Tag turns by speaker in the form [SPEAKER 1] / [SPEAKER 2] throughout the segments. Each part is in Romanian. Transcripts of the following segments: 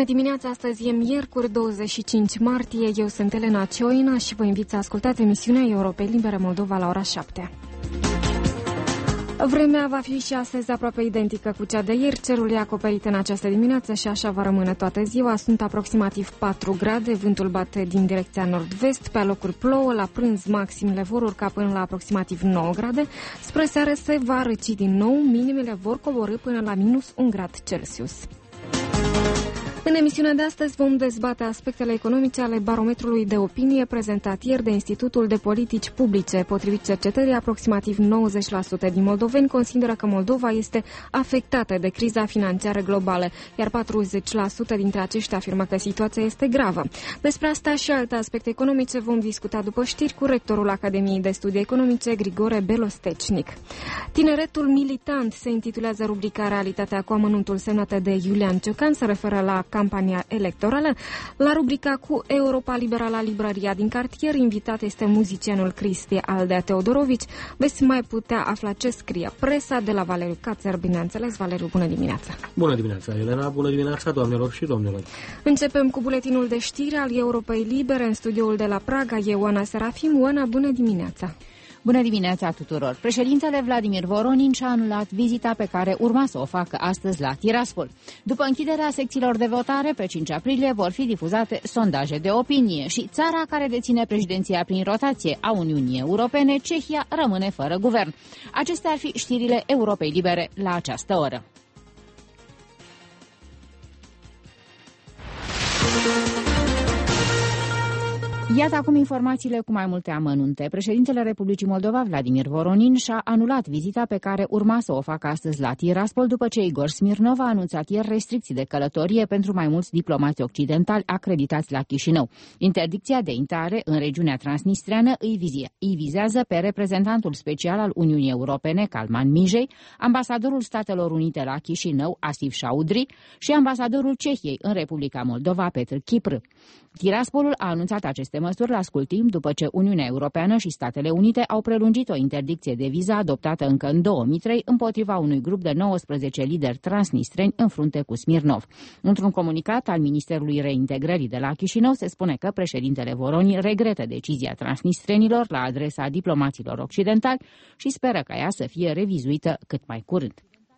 [SPEAKER 1] Bună dimineața, astăzi e miercuri 25 martie, eu sunt Elena Cioina și vă invit să ascultați emisiunea Europei Libere Moldova la ora 7. Vremea va fi și astăzi aproape identică cu cea de ieri, cerul e acoperit în această dimineață și așa va rămâne toată ziua. Sunt aproximativ 4 grade, vântul bate din direcția nord-vest, pe alocuri plouă, la prânz maximele vor urca până la aproximativ 9 grade, spre seară se va răci din nou, minimele vor coborî până la minus 1 grad Celsius. În emisiunea de astăzi vom dezbate aspectele economice ale barometrului de opinie prezentat ieri de Institutul de Politici Publice. Potrivit cercetării, aproximativ 90% din moldoveni consideră că Moldova este afectată de criza financiară globală, iar 40% dintre aceștia afirmă că situația este gravă. Despre asta și alte aspecte economice vom discuta după știri cu rectorul Academiei de Studii Economice, Grigore Belostecnic. Tineretul militant se intitulează rubrica Realitatea cu amănuntul semnată de Iulian Ciocan, se referă la campania electorală. La rubrica cu Europa Liberă la librăria din cartier, invitat este muzicianul Cristi Aldea Teodorovici. Veți mai putea afla ce scrie presa de la Valeriu Cațer, bineînțeles. Valeriu, bună dimineața!
[SPEAKER 2] Bună dimineața, Elena! Bună dimineața, doamnelor și domnilor!
[SPEAKER 1] Începem cu buletinul de știri al Europei Libere. În studioul de la Praga e Oana Serafim. Oana, bună dimineața!
[SPEAKER 3] Bună dimineața tuturor! Președintele Vladimir Voronin și-a anulat vizita pe care urma să o facă astăzi la Tiraspol. După închiderea secțiilor de votare, pe 5 aprilie vor fi difuzate sondaje de opinie și țara care deține președinția prin rotație a Uniunii Europene, Cehia, rămâne fără guvern. Acestea ar fi știrile Europei Libere la această oră. Iată acum informațiile cu mai multe amănunte. Președintele Republicii Moldova, Vladimir Voronin, și-a anulat vizita pe care urma să o facă astăzi la Tiraspol, după ce Igor Smirnov a anunțat ieri restricții de călătorie pentru mai mulți diplomați occidentali acreditați la Chișinău. Interdicția de intrare în regiunea transnistreană îi vizează pe reprezentantul special al Uniunii Europene, Calman Mijei, ambasadorul Statelor Unite la Chișinău, Asif Chaudhry, și ambasadorul Cehiei în Republica Moldova, Petr Kipr. Tiraspolul a anunțat aceste măsuri la scurt timp după ce Uniunea Europeană și Statele Unite au prelungit o interdicție de viză adoptată încă în 2003 împotriva unui grup de 19 lideri transnistreni în frunte cu Smirnov. Într-un comunicat al Ministerului Reintegrării de la Chișinău se spune că președintele Voronin regretă decizia transnistrenilor la adresa diplomaților occidentali și speră ca ea să fie revizuită cât mai curând.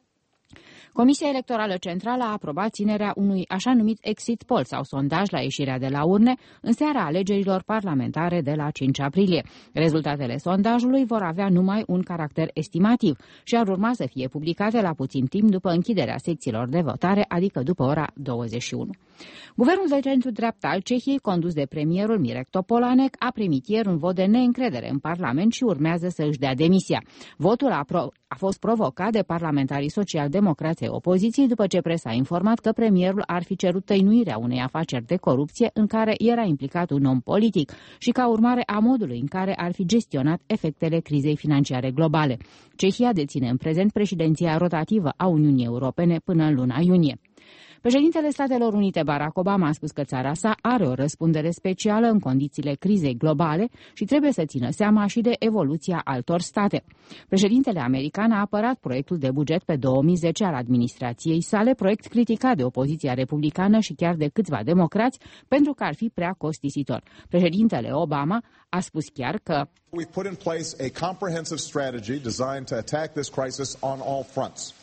[SPEAKER 3] Comisia Electorală Centrală a aprobat ținerea unui așa numit exit poll sau sondaj la ieșirea de la urne în seara alegerilor parlamentare de la 5 aprilie. Rezultatele sondajului vor avea numai un caracter estimativ și ar urma să fie publicate la puțin timp după închiderea secțiilor de votare, adică după ora 21. Guvernul de centru-dreapta al Cehiei, condus de premierul Mirek Topolánek, a primit ieri un vot de neîncredere în Parlament și urmează să își dea demisia. Votul a fost provocat de parlamentarii social-democrați opoziției după ce presa a informat că premierul ar fi cerut tăinuirea unei afaceri de corupție în care era implicat un om politic și ca urmare a modului în care ar fi gestionat efectele crizei financiare globale. Cehia deține în prezent președinția rotativă a Uniunii Europene până în luna iunie. Președintele Statelor Unite Barack Obama a spus că țara sa are o răspundere specială în condițiile crizei globale și trebuie să țină seama și de evoluția altor state. Președintele american a apărat proiectul de buget pe 2010 al administrației sale, proiect criticat de opoziția republicană și chiar de câțiva democrați pentru că ar fi prea costisitor. Președintele Obama a spus chiar că
[SPEAKER 4] We've put in place a comprehensive strategy designed to attack this crisis on all fronts.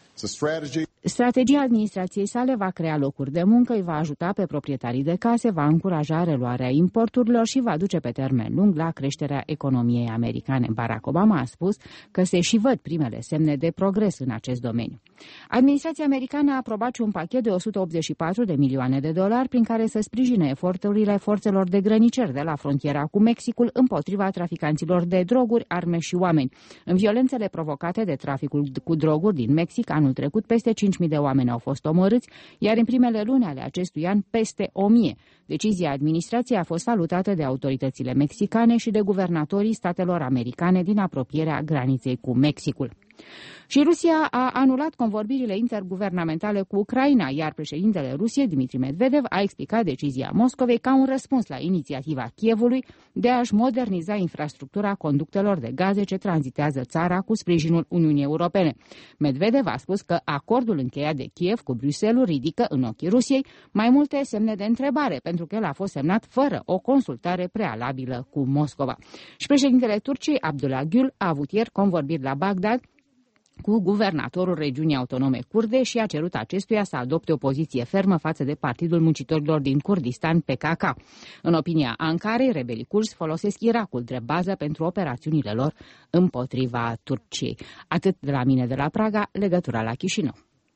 [SPEAKER 3] Strategia administrației sale va crea locuri de muncă, îi va ajuta pe proprietarii de case, va încuraja reluarea importurilor și va duce pe termen lung la creșterea economiei americane. Barack Obama a spus că se și văd primele semne de progres în acest domeniu. Administrația americană a aprobat și un pachet de 184 de milioane de dolari prin care să sprijine eforturile forțelor de grăniceri de la frontiera cu Mexicul împotriva traficanților de droguri, arme și oameni. În violențele provocate de traficul cu droguri din Mexic, anul trecut peste 5.000 de oameni au fost omorâți, iar în primele luni ale acestui an peste 1.000. Decizia administrației a fost salutată de autoritățile mexicane și de guvernatorii statelor americane din apropierea graniței cu Mexicul. Și Rusia a anulat convorbirile interguvernamentale cu Ucraina, iar președintele Rusiei, Dmitri Medvedev, a explicat decizia Moscovei ca un răspuns la inițiativa Kievului de a-și moderniza infrastructura conductelor de gaze ce tranzitează țara cu sprijinul Uniunii Europene. Medvedev a spus că acordul încheiat de Kiev cu Bruxelles ridică în ochii Rusiei mai multe semne de întrebare, pentru că el a fost semnat fără o consultare prealabilă cu Moscova. Și președintele Turciei, Abdullah Gül, a avut ieri convorbiri la Bagdad cu guvernatorul regiunii autonome kurde și a cerut acestuia să adopte o poziție fermă față de Partidul Muncitorilor din Kurdistan, PKK. În opinia Ankarei, rebelii kurzi folosesc Irakul drept bază pentru operațiunile lor împotriva Turciei. Atât de la mine de la Praga, legătura la Chișinău.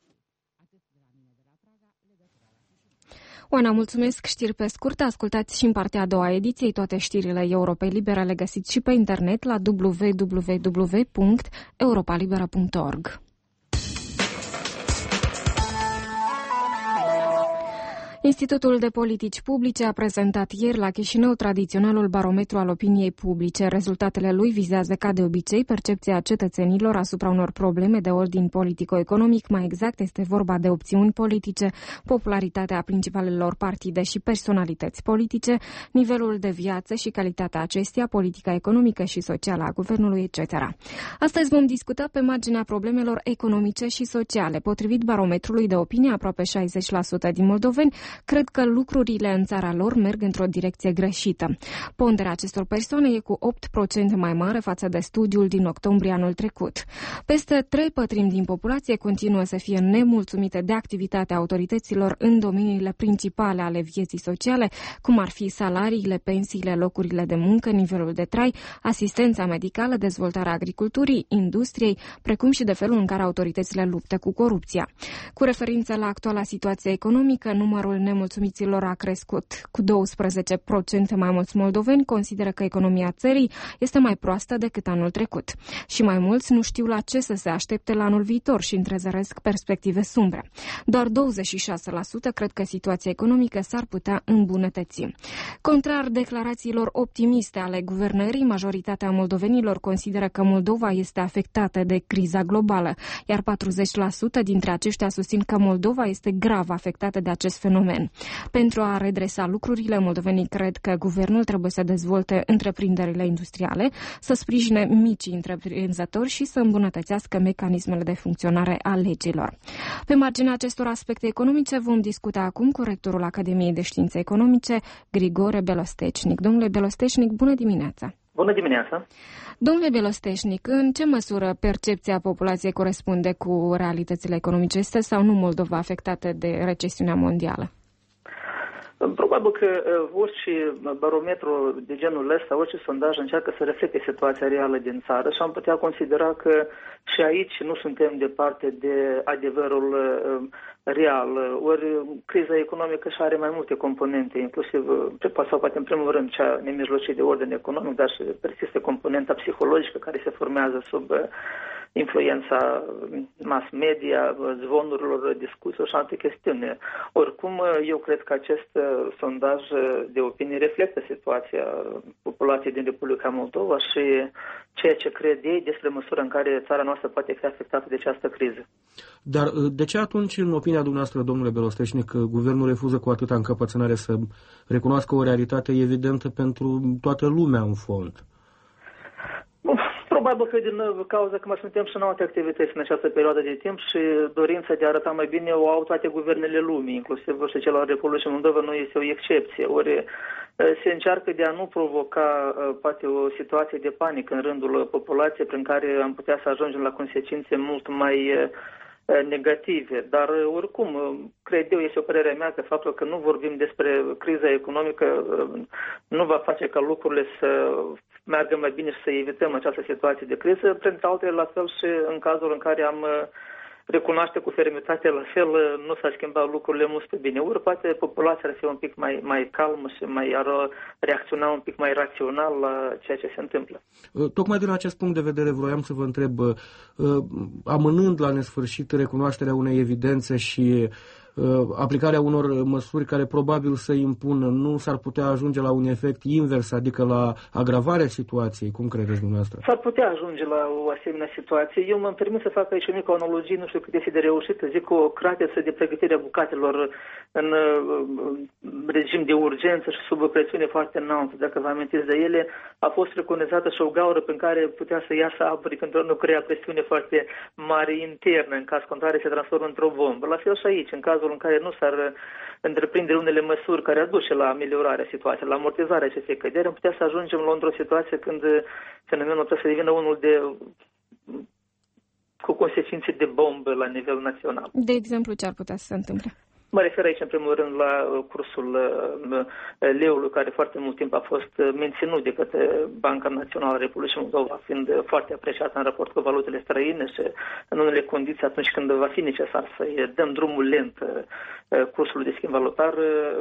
[SPEAKER 1] Oana, mulțumesc. Știri pe scurt. Ascultați și în partea a doua ediției toate știrile Europei Libere, le găsiți și pe internet la www.europalibera.org. Institutul de Politici Publice a prezentat ieri la Chișinău tradiționalul barometru al opiniei publice. Rezultatele lui vizează, ca de obicei, percepția cetățenilor asupra unor probleme de ordin politico-economic. Mai exact, este vorba de opțiuni politice, popularitatea principalelor partide și personalități politice, nivelul de viață și calitatea acesteia, politica economică și socială a guvernului, etc. Astăzi vom discuta pe marginea problemelor economice și sociale. Potrivit barometrului de opinie, aproape 60% din moldoveni cred că lucrurile în țara lor merg într-o direcție greșită. Ponderea acestor persoane e cu 8% mai mare față de studiul din octombrie anul trecut. Peste 3/4 din populație continuă să fie nemulțumite de activitatea autorităților în domeniile principale ale vieții sociale, cum ar fi salariile, pensiile, locurile de muncă, nivelul de trai, asistența medicală, dezvoltarea agriculturii, industriei, precum și de felul în care autoritățile luptă cu corupția. Cu referință la actuala situație economică, numărul nemulțumiților a crescut. Cu 12% mai mulți moldoveni consideră că economia țării este mai proastă decât anul trecut. Și mai mulți nu știu la ce să se aștepte la anul viitor și întrezăresc perspective sumbre. Doar 26% cred că situația economică s-ar putea îmbunătăți. Contrar declarațiilor optimiste ale guvernării, majoritatea moldovenilor consideră că Moldova este afectată de criza globală, iar 40% dintre aceștia susțin că Moldova este grav afectată de acest fenomen. Pentru a redresa lucrurile, moldovenii cred că guvernul trebuie să dezvolte întreprinderile industriale, să sprijine micii întreprinzători și să îmbunătățească mecanismele de funcționare a legilor. Pe marginea acestor aspecte economice vom discuta acum cu rectorul Academiei de Științe Economice, Grigore Belostecnic. Domnule Belostecnic, bună dimineața!
[SPEAKER 5] Bună dimineața!
[SPEAKER 1] Domnule Belostecnic, în ce măsură percepția populației corespunde cu realitățile economice? Este sau nu Moldova afectată de recesiunea mondială?
[SPEAKER 5] Probabil că orice barometru de genul ăsta, orice sondaj încearcă să reflecte situația reală din țară și am putea considera că și aici nu suntem departe de adevărul real. Ori criza economică și are mai multe componente, inclusiv, sau poate în primul rând cea nemijlocit de ordine economic, dar și persistă componenta psihologică care se formează sub influența mass media, zvonurilor, discuțiilor și alte chestiuni. Oricum, eu cred că acest sondaj de opinie reflectă situația populației din Republica Moldova și ceea ce cred ei despre măsura în care țara noastră poate fi afectată de această criză.
[SPEAKER 2] Dar de ce atunci, în opinia dumneavoastră, domnule Belostecnic, guvernul refuză cu atâta încăpățânare să recunoască o realitate evidentă pentru toată lumea în fond?
[SPEAKER 5] Probabil că din cauza că mai suntem și în alte activități în această perioadă de timp și dorința de a arăta mai bine o au toate guvernele lumii, inclusiv și cel al Republicii Moldova nu este o excepție. Ori se încearcă de a nu provoca poate o situație de panică în rândul populației prin care am putea să ajungem la consecințe mult mai negative, dar oricum, cred eu, este o părere mea că faptul că nu vorbim despre criza economică nu va face ca lucrurile să meargă mai bine și să evităm această situație de criză. Printre altele, la fel și în cazul în care am recunoaște cu fermitate, la fel nu s-a schimbat lucrurile mult pe bine. Ori poate populația ar fi un pic mai calmă și ar reacționa un pic mai rațional la ceea ce se întâmplă.
[SPEAKER 2] Tocmai din acest punct de vedere vroiam să vă întreb, amânând la nesfârșit recunoașterea unei evidențe și aplicarea unor măsuri care probabil să impună, nu s-ar putea ajunge la un efect invers, adică la agravarea situației? Cum credeți dumneavoastră?
[SPEAKER 5] S-ar putea ajunge la o asemenea situație. Eu m-am permis să fac aici o mică analogie, nu știu cât este de reușită, zic o cratiță de pregătire a bucatelor în regim de urgență și sub o presiune foarte înaltă. Dacă vă amintiți de ele, a fost preconizată și o gaură prin care putea să iasă apă pentru a nu crea presiune foarte mare internă, în caz contrare se transformă într-o bombă. La fel și aici, în cazul în care nu s-ar întreprinde unele măsuri care aduce la ameliorarea situației, la amortizarea acestei căderi, am putea să ajungem la într-o situație când fenomenul trebuie să devină unul cu consecințe de bombă la nivel național.
[SPEAKER 1] De exemplu, ce ar putea să se întâmple?
[SPEAKER 5] Mă refer aici, în primul rând, la cursul leului, care foarte mult timp a fost menținut de către Banca Națională a Republicii Moldova, fiind foarte apreciat în raport cu valutele străine și în unele condiții, atunci când va fi necesar să-i dăm drumul lent cursului de schimb valutar,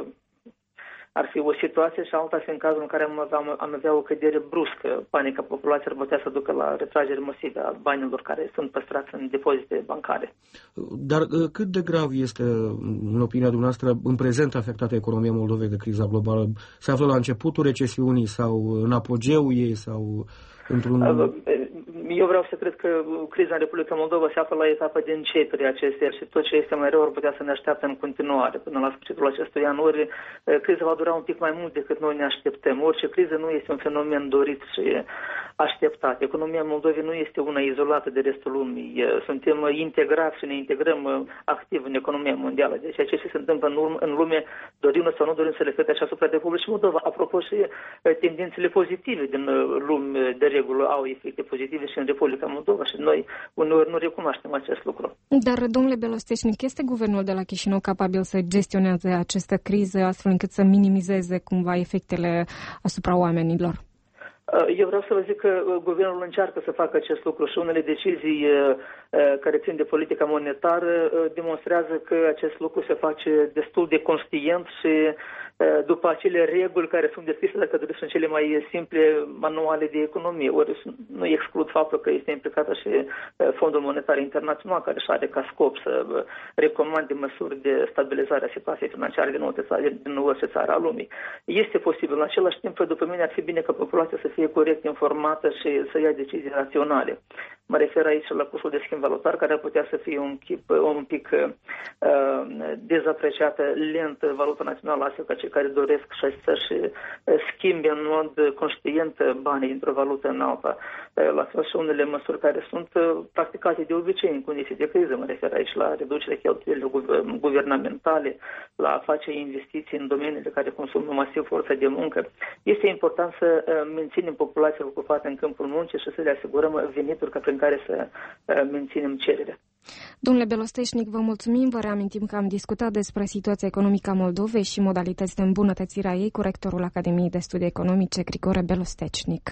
[SPEAKER 5] ar fi o situație și alta fi în cazul în care am avea o cădere bruscă. Panica populației ar putea să ducă la retragere masivă a banilor care sunt păstrați în depozite bancare.
[SPEAKER 2] Dar cât de grav este, în opinia dumneavoastră, în prezent afectată economia Moldovei de criza globală? Se află la începutul recesiunii sau în apogeul ei sau într-un...
[SPEAKER 5] Eu vreau să cred că criza în Republica Moldova se află la etapa de începere a acesteia și tot ce este mai rău ar putea să ne așteaptă în continuare până la sfârșitul acestui an. Ori criza va dura un pic mai mult decât noi ne așteptăm. Orice criză nu este un fenomen dorit și așteptat. Economia Moldovei nu este una izolată de restul lumii. Suntem integrați și ne integrăm activ în economia mondială. Deci ceea ce se întâmplă în lume, dorim sau nu dorim să le reflecte și asupra Republicii Moldova. Apropo și tendințele pozitive din lume de regulă au efecte pozitive și în Republica Moldova și noi uneori nu recunoaștem acest lucru.
[SPEAKER 1] Dar, domnule Belosteșnic, este guvernul de la Chișinău capabil să gestioneze această criză astfel încât să minimizeze cumva efectele asupra oamenilor?
[SPEAKER 5] Eu vreau să vă zic că guvernul încearcă să facă acest lucru și unele decizii care țin de politica monetară demonstrează că acest lucru se face destul de conștient și după acele reguli care sunt descrise, dacă doriți, sunt cele mai simple manuale de economie. Ori nu exclud faptul că este implicată și Fondul Monetar Internațional, care își are ca scop să recomande măsuri de stabilizare a situației financiare din orice țară a lumii. Este posibil. În același timp, după mine, ar fi bine ca populația să fie corect informată și să ia decizii raționale. Mă refer aici la cursul de schimb valutar, care ar putea să fie un pic dezapreciată lent valuta națională, astfel ca cei care doresc să-și schimbe în mod conștient banii dintr-o valută în alta. La fel și unele măsuri care sunt practicate de obicei în condiții de criză. Mă refer aici la reducerea cheltuielilor guvernamentale, la a face investiții în domeniile care consumă masiv forța de muncă. Este important să menținem populația ocupată în câmpul muncii și să le asigurăm venituri prin care să menținem cererea.
[SPEAKER 1] Domnule Belosteșnic, vă mulțumim. Vă reamintim că am discutat despre situația economică a Moldovei și modalități de îmbunătățire a ei cu rectorul Academiei de Studii Economice, Grigore Belosteșnic.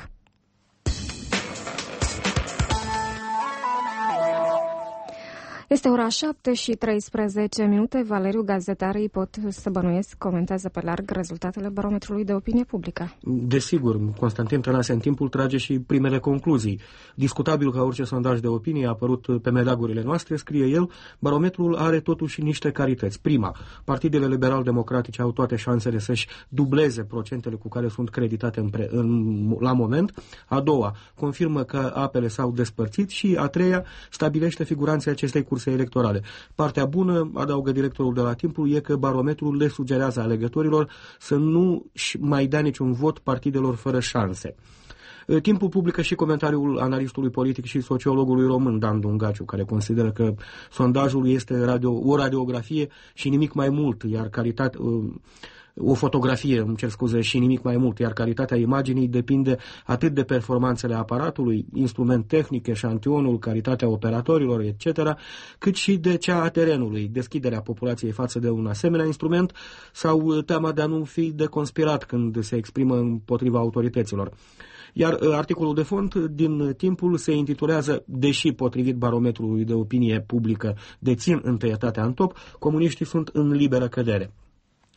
[SPEAKER 1] Este ora 7:13. Valeriu, gazetarii pot să bănuiesc, comentează pe larg rezultatele barometrului de opinie publică.
[SPEAKER 2] Desigur, Constantin Tănase în timpul trage și primele concluzii. Discutabil ca orice sondaj de opinie a apărut pe meleagurile noastre, scrie el, barometrul are totuși niște carități. Prima, partidele liberal-democratice au toate șansele să-și dubleze procentele cu care sunt creditate la moment. A doua, confirmă că apele s-au despărțit și a treia, stabilește figuranța acestei curse electorale. Partea bună, adaugă directorul de la Timpul, e că barometrul le sugerează alegătorilor să nu mai dea niciun vot partidelor fără șanse. Timpul publică și comentariul analistului politic și sociologului român Dan Dungaciu, care consideră că sondajul este o radiografie și nimic mai mult, iar o fotografie, îmi cer scuze, și nimic mai mult, iar calitatea imaginii depinde atât de performanțele aparatului, instrument tehnic, eșantionul, calitatea operatorilor, etc., cât și de cea a terenului, deschiderea populației față de un asemenea instrument sau teama de a nu fi deconspirat când se exprimă împotriva autorităților. Iar articolul de fond din Timpul se intitulează, deși potrivit barometrului de opinie publică dețin întâietatea în top, comuniștii sunt în liberă cădere.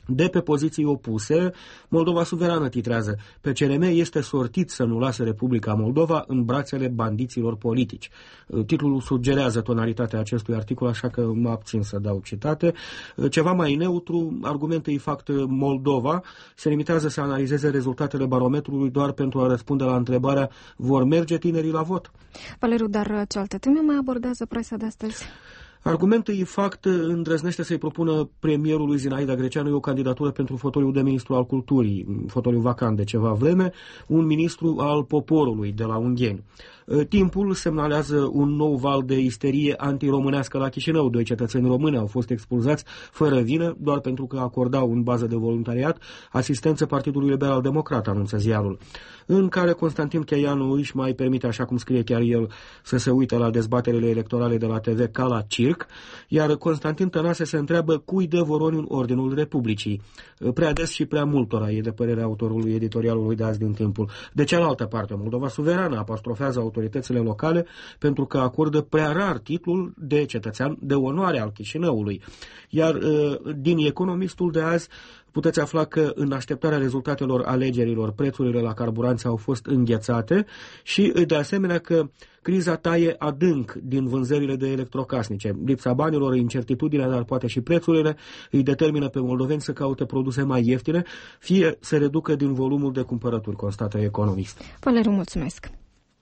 [SPEAKER 2] De pe poziții opuse, Moldova Suverană titrează: PCRM este sortit să nu lase Republica Moldova în brațele bandiților politici. Titlul sugerează tonalitatea acestui articol, așa că mă abțin să dau citate. Ceva mai neutru, argumentul fapt Moldova se limitează să analizeze rezultatele barometrului doar pentru a răspunde la întrebarea: vor merge tinerii la vot?
[SPEAKER 1] Valeriu, dar ce alte teme mai abordează presa de astăzi?
[SPEAKER 2] Argumentul fapt îndrăznește să-i propună premierului Zinaida Greceanu o candidatură pentru fotoliul de ministru al culturii, fotoliul vacant de ceva vreme, un ministru al poporului de la Ungheni. Timpul semnalează un nou val de isterie antiromânească la Chișinău. 2 cetățeni români au fost expulzați fără vină doar pentru că acordau în bază de voluntariat asistență Partidului Liberal Democrat, anunță ziarul, în care Constantin Cheianu își mai permite, așa cum scrie chiar el, să se uite la dezbaterile electorale de la TV ca la circ, iar Constantin Tănase se întreabă cui dă Voronin Ordinul Republicii. Prea des și prea multora, e de părerea autorului editorialului de azi din Timpul. De cealaltă parte, Moldova Suverană apostrofează autoritățile locale pentru că acordă prea rar titlul de cetățean de onoare al Chișinăului. Iar din Economistul de azi puteți afla că în așteptarea rezultatelor alegerilor prețurile la carburanți au fost înghețate și de asemenea că criza taie adânc din vânzările de electrocasnice. Lipsa banilor, incertitudinea, dar poate și prețurile îi determină pe moldoveni să caute produse mai ieftine, fie să reducă din volumul de cumpărături, constată Economist.
[SPEAKER 1] Valeriu, mulțumesc!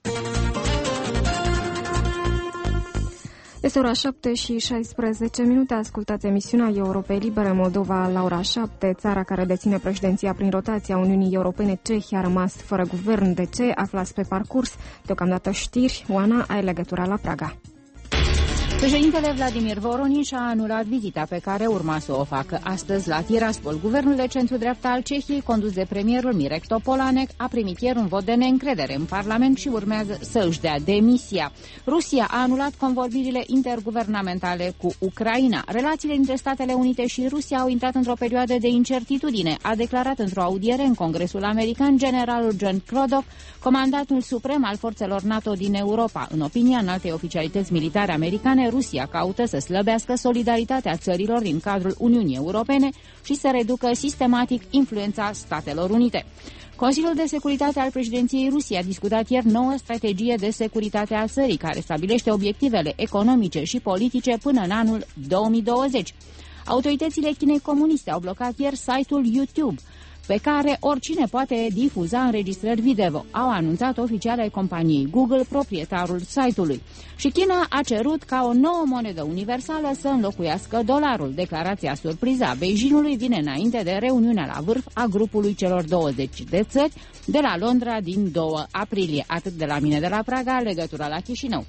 [SPEAKER 1] Este ora 7:16. Ascultați emisiunea Europei Libere. Moldova la ora 7. Țara care deține președinția prin rotația Uniunii Europene, Cehia, a rămas fără guvern. De ce? Aflați pe parcurs. Deocamdată știri. Oana, ai legătura la Praga.
[SPEAKER 3] Președintele Vladimir Voronin și-a anulat vizita pe care urma să o facă astăzi la Tiraspol. Guvernul de centru-dreapta al Cehiei, condus de premierul Mirek Topolánek, a primit ieri un vot de neîncredere în Parlament și urmează să își dea demisia. Rusia a anulat convorbirile interguvernamentale cu Ucraina. Relațiile dintre Statele Unite și Rusia au intrat într-o perioadă de incertitudine, a declarat într-o audiere în Congresul American generalul John Crodov, comandantul suprem al forțelor NATO din Europa. În opinia înaltei oficialități militare americane, Rusia caută să slăbească solidaritatea țărilor din cadrul Uniunii Europene și să reducă sistematic influența Statelor Unite. Consiliul de Securitate al președinției Rusiei a discutat ieri noua strategie de securitate a țării, care stabilește obiectivele economice și politice până în anul 2020. Autoritățile Chinei comuniste au blocat ieri site-ul YouTube, pe care oricine poate difuza înregistrări video, au anunțat oficiali ai companiei Google, proprietarul site-ului. Și China a cerut ca o nouă monedă universală să înlocuiască dolarul. Declarația surpriză a Beijingului vine înainte de reuniunea la vârf a grupului celor 20 de țări de la Londra din 2 aprilie. Atât de la mine de la Praga, legătura la Chișinău.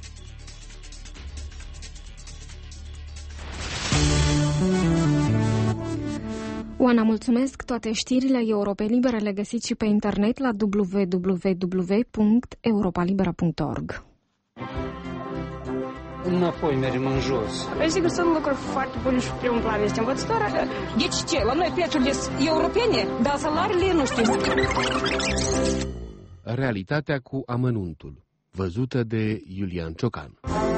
[SPEAKER 1] Oana, mulțumesc! Toate știrile Europei Libere le găsiți și pe internet la www.europalibera.org.
[SPEAKER 6] Înapoi mergem în jos.
[SPEAKER 7] Sigur, sunt lucruri foarte bune și primul plan este învățătoarea. Deci ce? La noi prețurile europene, dar salariile nu știu.
[SPEAKER 8] Realitatea cu amănuntul, văzută de Iulian Ciocan.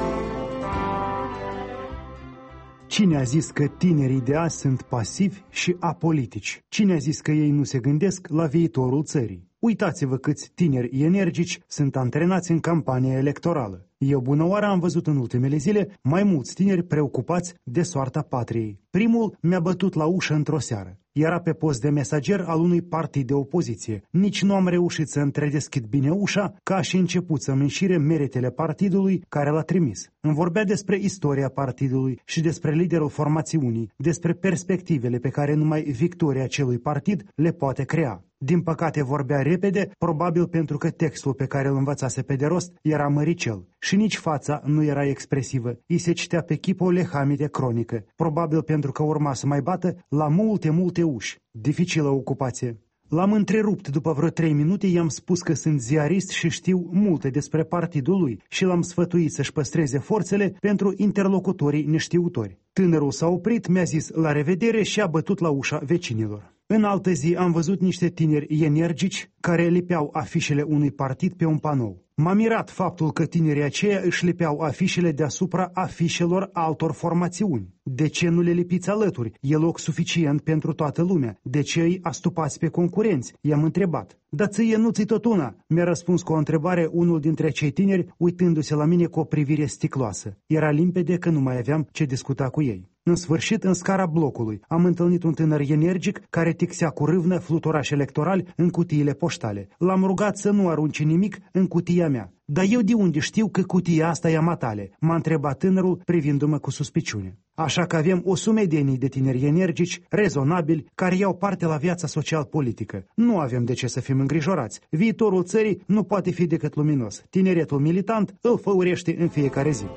[SPEAKER 9] Cine a zis că tinerii de azi sunt pasivi și apolitici? Cine a zis că ei nu se gândesc la viitorul țării? Uitați-vă câți tineri energici sunt antrenați în campania electorală. Eu bună oară am văzut în ultimele zile mai mulți tineri preocupați de soarta patriei. Primul mi-a bătut la ușă într-o seară. Era pe post de mesager al unui partid de opoziție. Nici nu am reușit să întredeschid bine ușa, ca și început să-mi înșire meritele partidului care l-a trimis. Îmi vorbea despre istoria partidului și despre liderul formațiunii, despre perspectivele pe care numai victoria acelui partid le poate crea. Din păcate vorbea repede, probabil pentru că textul pe care îl învățase pe de rost era măricel. Și nici fața nu era expresivă. Îi se citea pe chip o lehamite cronică. Probabil pentru că urma să mai bată la multe uși. Dificilă ocupație. L-am întrerupt după vreo 3 minute, i-am spus că sunt ziarist și știu multe despre partidul lui și l-am sfătuit să-și păstreze forțele pentru interlocutorii neștiutori. Tânărul s-a oprit, mi-a zis la revedere și a bătut la ușa vecinilor. În altă zi am văzut niște tineri energici care lipeau afișele unui partid pe un panou. M-a mirat faptul că tinerii aceia își lipeau afișele deasupra afișelor altor formațiuni. De ce nu le lipiți alături? E loc suficient pentru toată lumea. De ce îi astupați pe concurenți? I-am întrebat. Dar ție nu ți tot una, mi-a răspuns cu o întrebare unul dintre cei tineri, uitându-se la mine cu o privire sticloasă. Era limpede că nu mai aveam ce discuta cu ei. În sfârșit, în scara blocului, am întâlnit un tânăr energic care tixea cu râvnă fluturași electorali în cutiile poștale. L-am rugat să nu arunce nimic în cutia mea. Dar eu de unde știu că cutia asta e a matale? M-a întrebat tânărul privindu-mă cu suspiciune. Așa că avem o sumedenie de tineri energici, rezonabili, care iau parte la viața social-politică. Nu avem de ce să fim îngrijorați. Viitorul țării nu poate fi decât luminos. Tineretul militant îl făurește în fiecare zi.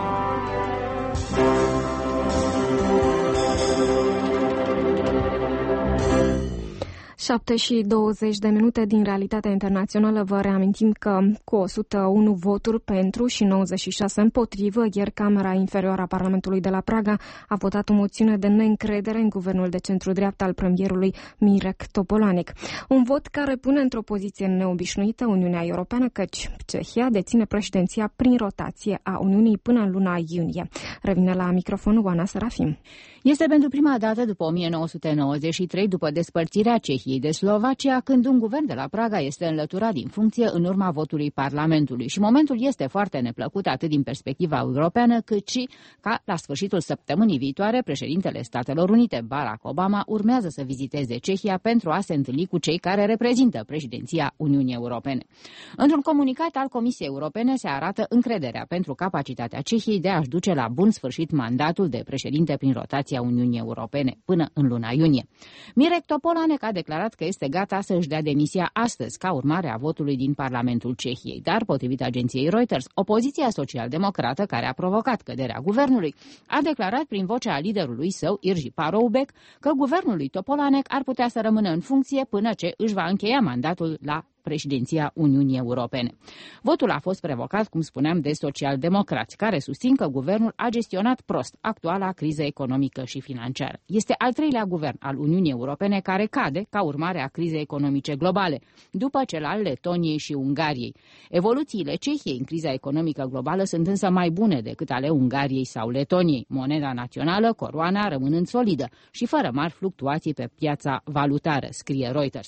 [SPEAKER 1] Șapte și 20 de minute din realitatea internațională. Vă reamintim că cu 101 voturi pentru și 96 împotrivă, ieri Camera Inferioară a Parlamentului de la Praga a votat o moțiune de neîncredere în guvernul de centru-dreapta al premierului Mirek Topolánek. Un vot care pune într-o poziție neobișnuită Uniunea Europeană, căci Cehia deține președinția prin rotație a Uniunii până în luna iunie. Revine la microfon Oana Serafim.
[SPEAKER 3] Este pentru prima dată după 1993, după despărțirea Cehiei de Slovacia, când un guvern de la Praga este înlăturat din funcție în urma votului Parlamentului. Și momentul este foarte neplăcut atât din perspectiva europeană, cât și ca la sfârșitul săptămânii viitoare, președintele Statelor Unite, Barack Obama, urmează să viziteze Cehia pentru a se întâlni cu cei care reprezintă președinția Uniunii Europene. Într-un comunicat al Comisiei Europene se arată încrederea pentru capacitatea Cehiei de a-și duce la bun sfârșit mandatul de președinte prin rotație a Uniunii Europene până în luna iunie. Mirek Topolánek a declarat că este gata să își dea demisia astăzi ca urmare a votului din Parlamentul Cehiei, dar, potrivit agenției Reuters, opoziția social-democrată care a provocat căderea guvernului a declarat prin vocea liderului său, Irji Paroubek, că guvernul lui Topolánek ar putea să rămână în funcție până ce își va încheia mandatul la președinția Uniunii Europene. Votul a fost provocat, cum spuneam, de social-democrați, care susțin că guvernul a gestionat prost actuala criză economică și financiară. Este al treilea guvern al Uniunii Europene care cade ca urmare a crizei economice globale, după cel al Letoniei și Ungariei. Evoluțiile Cehiei în criza economică globală sunt însă mai bune decât ale Ungariei sau Letoniei. Moneda națională, coroana, rămânând solidă și fără mari fluctuații pe piața valutară, scrie Reuters.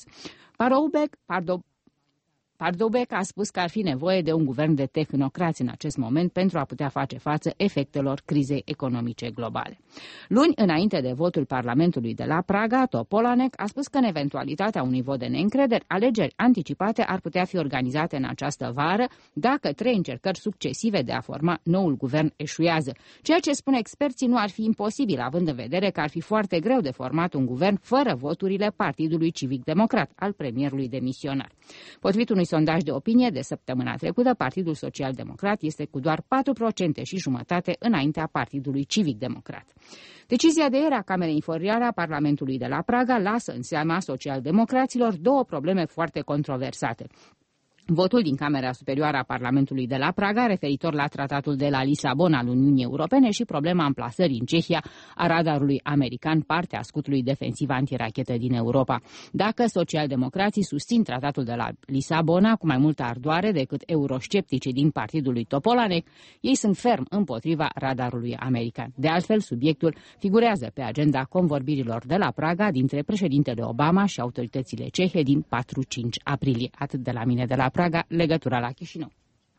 [SPEAKER 3] Paroubek a spus că ar fi nevoie de un guvern de tehnocrați în acest moment pentru a putea face față efectelor crizei economice globale. Luni, înainte de votul Parlamentului de la Praga, Topolánek a spus că în eventualitatea unui vot de neîncredere, alegeri anticipate ar putea fi organizate în această vară dacă 3 încercări succesive de a forma noul guvern eșuează. Ceea ce spun experții nu ar fi imposibil, având în vedere că ar fi foarte greu de format un guvern fără voturile Partidului Civic-Democrat al premierului demisionar. Potrivit unui sondaj de opinie de săptămâna trecută, Partidul Social-Democrat este cu doar 4% și jumătate înaintea Partidului Civic-Democrat. Decizia de ieri a Camerei Inferioare a Parlamentului de la Praga lasă în seama social-democraților două probleme foarte controversate. Votul din Camera Superioară a Parlamentului de la Praga, referitor la tratatul de la Lisabona al Uniunii Europene și problema amplasării în Cehia a radarului american, partea scutului defensiv antirachetă din Europa. Dacă socialdemocrații susțin tratatul de la Lisabona cu mai multă ardoare decât euroscepticii din partidul lui Topolánek, ei sunt ferm împotriva radarului american. De altfel, subiectul figurează pe agenda convorbirilor de la Praga dintre președintele Obama și autoritățile cehe din 4-5 aprilie. Atât de la mine de la Praga, legătura la Chișinău.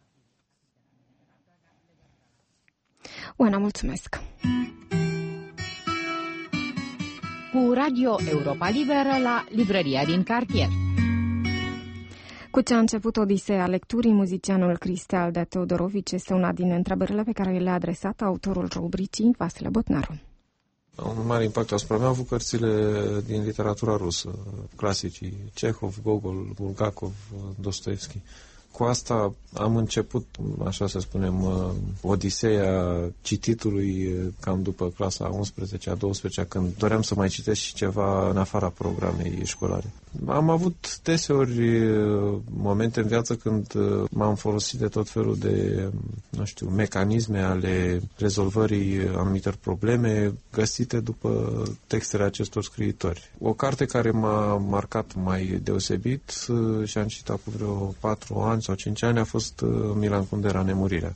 [SPEAKER 1] Oana, mulțumesc!
[SPEAKER 3] Cu Radio Europa Liberă la librăria din cartier.
[SPEAKER 1] Cu ce a început Odiseea lecturii, muzicianul Cristian de Teodorovici este una din întrebările pe care le-a adresat autorul rubricii Vasile Botnaru.
[SPEAKER 10] Un mare impact asupra mea au avut cărțile din literatura rusă, clasicii Cehov, Gogol, Bulgakov, Dostoevski. Cu asta am început, așa să spunem, odiseea cititului cam după clasa 11-a, 12-a, când doream să mai citesc și ceva în afara programei școlare. Am avut deseori momente în viață când m-am folosit de tot felul de, mecanisme ale rezolvării anumitor probleme găsite după textele acestor scriitori. O carte care m-a marcat mai deosebit și am citit cu vreo 4 ani sau 5 ani a fost Milan Kundera, Nemurirea,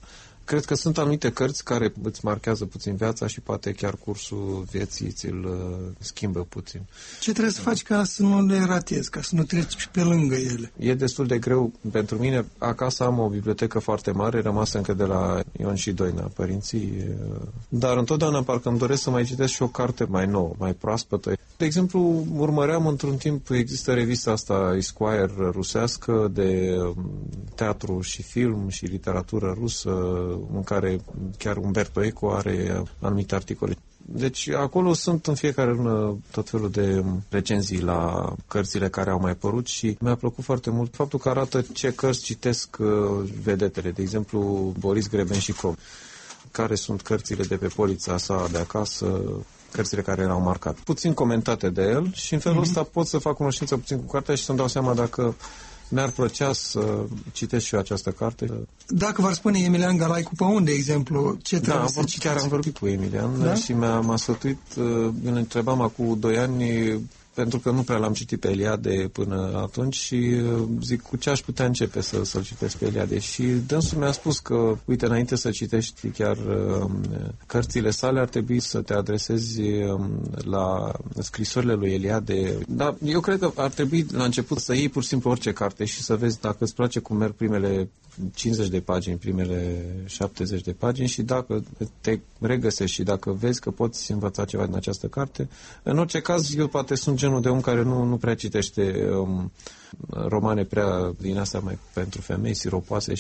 [SPEAKER 10] Cred că sunt anumite cărți care îți marchează puțin viața și poate chiar cursul vieții ți-l schimbă puțin.
[SPEAKER 11] Ce trebuie să faci ca să nu le ratezi, ca să nu treci pe lângă ele?
[SPEAKER 10] E destul de greu pentru mine. Acasă am o bibliotecă foarte mare, rămasă încă de la Ion și Doina, părinții, dar întotdeauna parcă îmi doresc să mai citesc și o carte mai nouă, mai proaspătă. De exemplu, urmăream într-un timp, există revista asta Esquire rusească de teatru și film și literatură rusă, în care chiar Umberto Eco are anumite articole. Deci acolo sunt în fiecare lună tot felul de recenzii la cărțile care au mai apărut și mi-a plăcut foarte mult faptul că arată ce cărți citesc vedetele, de exemplu Boris Grebenșikov, care sunt cărțile de pe polița sa de acasă, cărțile care l-au marcat. Puțin comentate de el și în felul ăsta pot să fac cunoștință puțin cu cartea și să-mi dau seama dacă mi-ar plăcea să citesc și eu această carte.
[SPEAKER 11] Dacă v-ar spune Emilian Galaicu pe unde, de exemplu, ce trebuie să citeți?
[SPEAKER 10] Chiar am vorbit cu Emilian și m-a sfătuit, îl întrebam acum 2 ani, pentru că nu prea l-am citit pe Eliade până atunci și zic cu ce aș putea începe să-l citesc pe Eliade. Și dânsul mi-a spus că, uite, înainte să citești chiar cărțile sale, ar trebui să te adresezi la scrisorile lui Eliade. Dar eu cred că ar trebui la început să iei pur și simplu orice carte și să vezi dacă îți place cum merg primele 50 de pagini, primele 70 de pagini și dacă te regăsești și dacă vezi că poți învăța ceva din această carte. În orice caz, eu poate sunt genul de om care nu prea citește romane prea din astea mai pentru femei, siropoase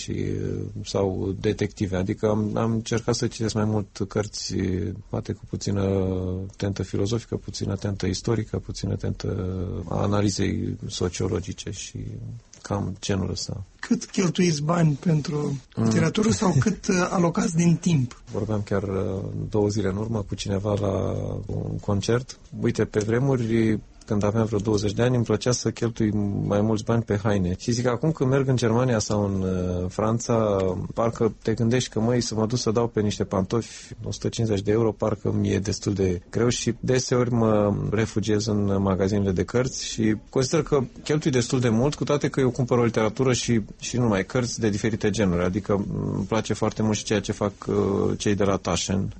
[SPEAKER 10] sau detective. Adică am încercat să citesc mai mult cărți, poate cu puțină tentă filozofică, puțină tentă istorică, puțină tentă analizei sociologice și cam genul ăsta.
[SPEAKER 11] Cât cheltuiți bani pentru literatură sau cât alocați din timp?
[SPEAKER 10] Vorbeam chiar 2 zile în urmă cu cineva la un concert. Uite, pe vremuri, când aveam vreo 20 de ani, îmi plăcea să cheltui mai mulți bani pe haine. Și zic, acum când merg în Germania sau în Franța, parcă te gândești că, măi, să mă duc să dau pe niște pantofi 150 de euro, parcă mi-e destul de greu și deseori mă refugiez în magazinele de cărți și consider că cheltui destul de mult, cu toate că eu cumpăr o literatură și nu numai cărți de diferite genuri. Adică îmi place foarte mult și ceea ce fac cei de la Taschen.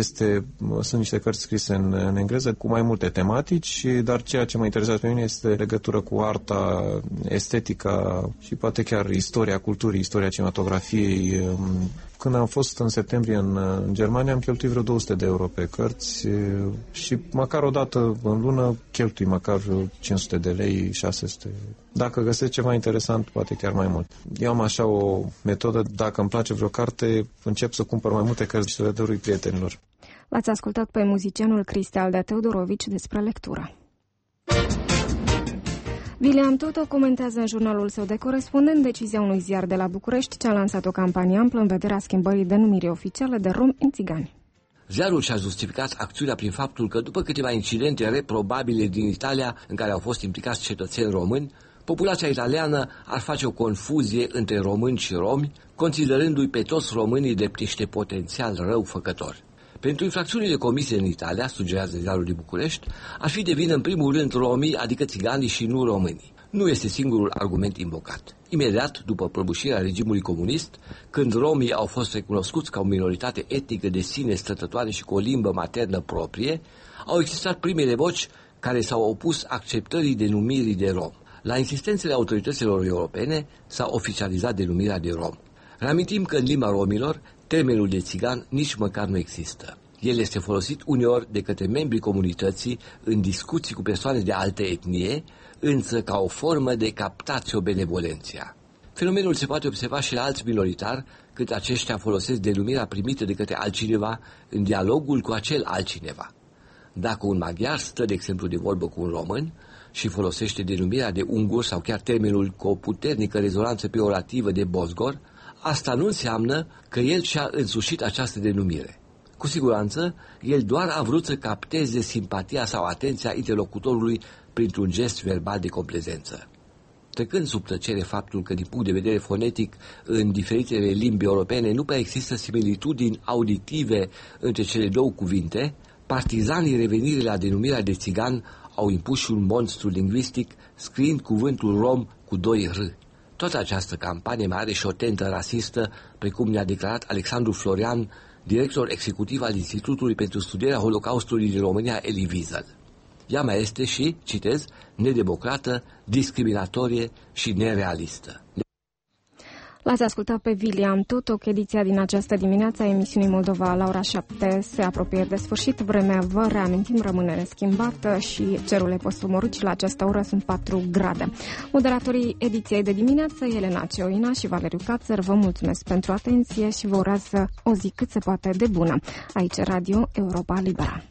[SPEAKER 10] Sunt niște cărți scrise în engleză cu mai multe tematici, dar ceea ce mă interesează pe mine este legătură cu arta, estetica și poate chiar istoria culturii, istoria cinematografiei. Când am fost în septembrie în Germania, am cheltuit vreo 200 de euro pe cărți și măcar o dată în lună cheltui măcar 500 de lei, 600. Dacă găsesc ceva interesant, poate chiar mai mult. Eu am așa o metodă, dacă îmi place vreo carte, încep să cumpăr mai multe cărți și să le dărui prietenilor.
[SPEAKER 1] L-ați ascultat pe muzicianul Cristian de Teodorovici despre lectură. William Toto comentează în jurnalul său de corespondent decizia unui ziar de la București ce a lansat o campanie amplă în vederea schimbării denumirii oficiale de romi în țigani.
[SPEAKER 12] Ziarul și-a justificat acțiunea prin faptul că după câteva incidente reprobabile din Italia în care au fost implicați cetățeni români, populația italiană ar face o confuzie între români și romi, considerându-i pe toți românii drept niște potențial răufăcători. Pentru infracțiunile comise în Italia, sugerează ziarul din București, ar fi de vină în primul rând romii, adică țiganii și nu românii. Nu este singurul argument invocat. Imediat după prăbușirea regimului comunist, când romii au fost recunoscuți ca o minoritate etnică de sine stătătoare și cu o limbă maternă proprie, au existat primele voci care s-au opus acceptării denumirii de rom. La insistențele autorităților europene s-a oficializat denumirea de rom. Reamintim că în limba romilor, termenul de țigan nici măcar nu există. El este folosit uneori de către membrii comunității în discuții cu persoane de altă etnie, însă ca o formă de captatio benevolenția. Fenomenul se poate observa și la alți minoritari, cât aceștia folosesc denumirea primită de către altcineva în dialogul cu acel altcineva. Dacă un maghiar stă, de exemplu, de vorbă cu un român și folosește denumirea de ungur sau chiar termenul cu o puternică rezonanță peorativă de bozgor, asta nu înseamnă că el și-a însușit această denumire. Cu siguranță, el doar a vrut să capteze simpatia sau atenția interlocutorului printr-un gest verbal de complezență. Trecând sub tăcere faptul că, din punct de vedere fonetic, în diferitele limbi europene nu prea există similitudini auditive între cele două cuvinte, partizanii revenirii la denumirea de țigan au impus și un monstru lingvistic scriind cuvântul rom cu 2 r. Toată această campanie mai are și o tentă rasistă, precum ne-a declarat Alexandru Florian, director executiv al Institutului pentru Studierea Holocaustului din România, Elie Wiesel. Ea mai este și, citez, nedemocrată, discriminatorie și nerealistă.
[SPEAKER 1] L-ați ascultat pe William Tutoc. Ediția din această dimineață a emisiunii Moldova la ora 7 se apropie de sfârșit. Vremea, vă reamintim, rămâne neschimbată și cerul e postumorât și la această oră sunt 4 grade. Moderatorii ediției de dimineață, Elena Cioina și Valeriu Cațăr, vă mulțumesc pentru atenție și vă urez o zi cât se poate de bună. Aici Radio Europa Liberă.